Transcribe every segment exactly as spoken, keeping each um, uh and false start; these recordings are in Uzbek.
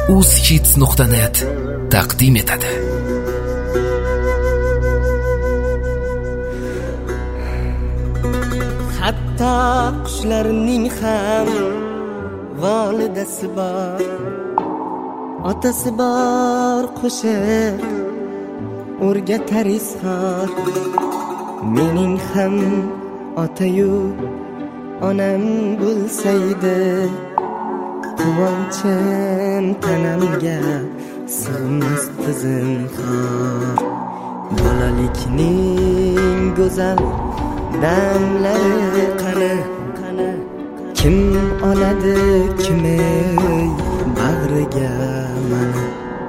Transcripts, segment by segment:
uzhits nuqta net taqdim etadi. Hatto qushlarning ham volidasi bor, otasi bor qo'shiq o'rgatar izhor. Mening ham otayu onam bo'lsaydi, quvonchim tanamga sig'masdi zinhor. Bolalikning go'zal damlari qani, kim oladi kimi bag'riga mani.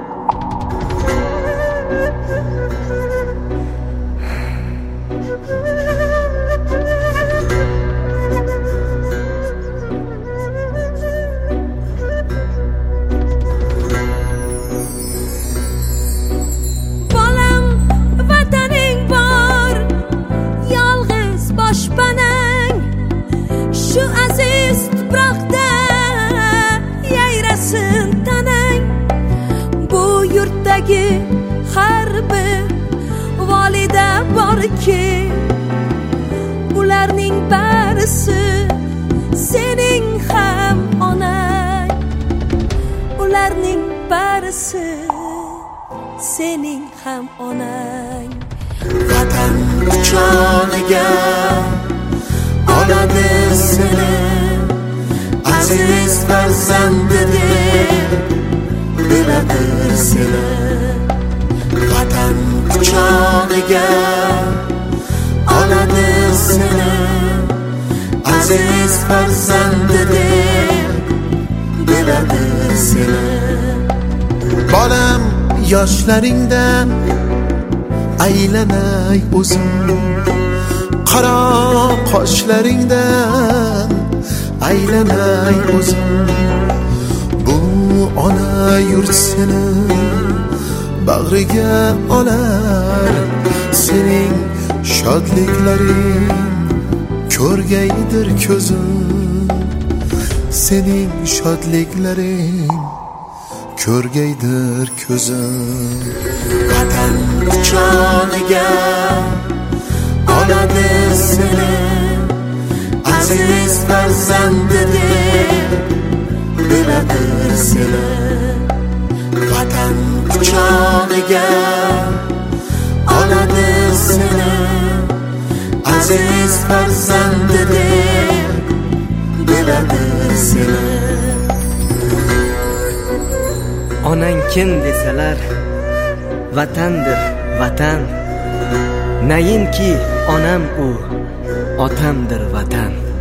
Şu aziz tuproqda yayrasin tanang. Bu yurtdagi har bir volida borki, ularning barisi sening ham onang. Ularning barisi sening ham onang. Vatan quchog'iga oladi seni, aziz farzandi deb biladi seni. Vatan quchog'iga oladi seni, aziz farzandi deb biladi seni. Bolam yoshlaringdan aylanay o'zim, qaro qoshlaringdan aylanay o'zim. Bu ona yurt seni bag'riga olar, sening shodliklaring ko'rgaydir ko'zim. Sening shodliklaring ko'rgaydir ko'zim. Vatan quchog'iga oladi seni, aziz farzandi deb biladi seni. Vatan quchog'iga oladi seni, aziz farzandi deb biladi seni. Onang kim desalar, vatandir vatan. Nayinki onam u, otamdir vatan.